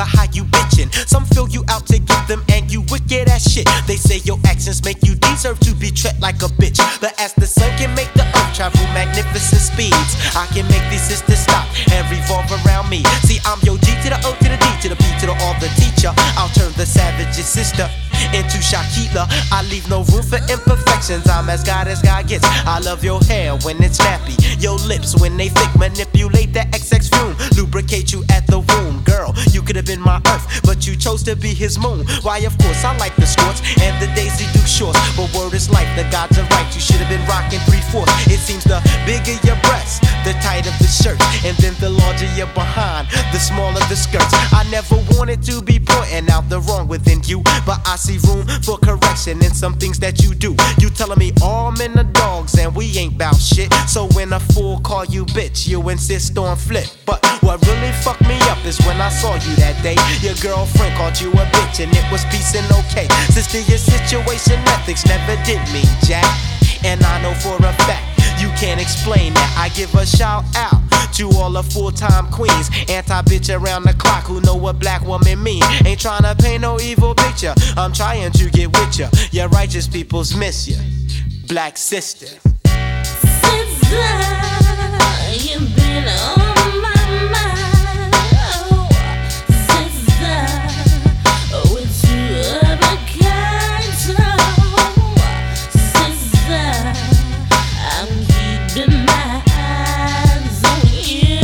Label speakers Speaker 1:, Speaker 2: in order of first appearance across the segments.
Speaker 1: about how you bitchin'. Some feel you out to get them and you wicked as shit. They say your actions make you deserve to be treated like a bitch. But as the sun can make the earth travel magnificent speeds, I can make these sisters stop and revolve around me. See, I'm your G to the O to the D to the P to the R, the teacher. I'll turn the savage's sister into Shakila. I leave no room for imperfections. I'm as God gets. I love your hair when it's nappy, your lips when they thick. Manipulate that XX fume, lubricate you at the womb. Girl, you could have been my earth, but you chose to be his moon. Why, of course, I like the squirts and the Daisy Duke shorts. But word is life, the gods are right. You should have been rocking 3/4. It seems the bigger your breasts, the tighter the shirt, and then the larger your behind, the smaller the skirts. I never wanted to be pointing out the wrong within you, but I see room for correction in some things that you do. You telling me all men are dogs and we ain't bout shit. So when a fool call you bitch, you insist on flip. But what really fucked me up is when I saw you that day. Your girlfriend called you a bitch and it was peace and okay. Sister, your situation ethics never did me jack, and I know for a fact you can't explain that. I give a shout out to all the full-time queens, anti-bitch around the clock who know what black woman mean. Ain't tryna paint no evil picture, I'm trying to get with ya. Your righteous peoples miss ya, black sister.
Speaker 2: Sister, you've been on my mind. Oh, sister, with you of a kind soul. Sister, I'm keeping my eyes on you.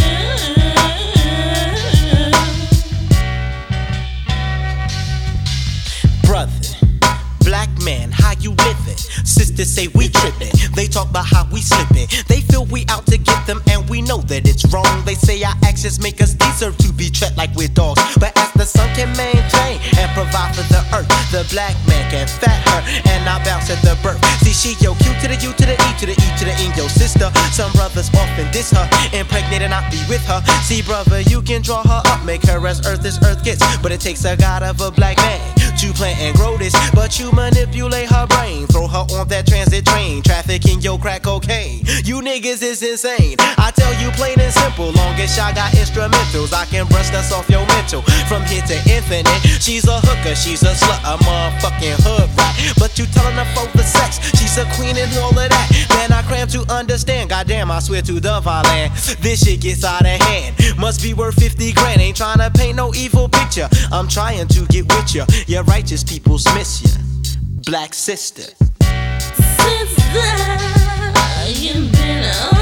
Speaker 1: Brother, black man, how you living? Sisters say we trippin', they talk about how we slippin'. They feel we out to get them and we know that it's wrong. They say our actions make us deserve to be treated like we're dogs. But as the sun can maintain and provide for the earth, the black man can fat her and I bounce at the birth. See, she yo Q to the U to the E to the E to the N, yo sister. Some brothers often diss her, impregnate and not be with her. See, brother, you can draw her up, make her as earth gets, but it takes a god of a black man to plant and grow this. But you manipulate her brain, throw her on that transit train, trafficking your crack cocaine. You niggas is insane. I tell you plain and simple, long as I got instrumentals, I can brush us off your mental. From here to infinite, she's a hooker, she's a slut, a motherfucking hood rat. But you telling her for the sex, she's a queen and all of that. Man, I cram to understand, goddamn, I swear to the violin, this shit gets out of hand. Must be worth 50 grand, ain't trying to paint no evil picture, I'm trying to get with ya. Your righteous peoples miss ya, black sister.
Speaker 2: Sister, you've been on